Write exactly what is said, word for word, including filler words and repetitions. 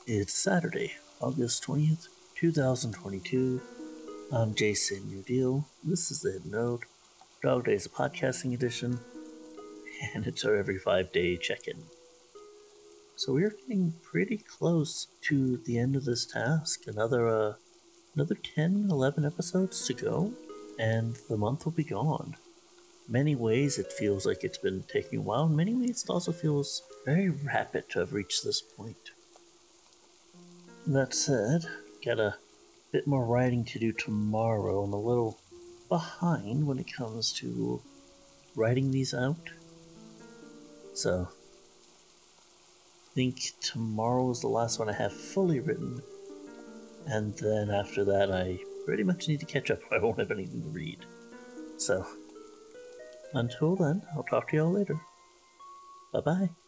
It's Saturday, August twentieth, twenty twenty-two. I'm Jason Udeel. This is the Hidden Node. Dog Days of Podcasting Edition, and it's our every five day check in. So we're getting pretty close to the end of this task. Another, uh, another ten, eleven episodes to go, and the month will be gone. In many ways, it feels like it's been taking a while. In many ways, it also feels very rapid to have reached this point. That said, got a bit more writing to do tomorrow. I'm a little behind when it comes to writing these out. So, I think tomorrow is the last one I have fully written. And then after that, I pretty much need to catch up. I won't have anything to read. So, until then, I'll talk to y'all later. Bye-bye.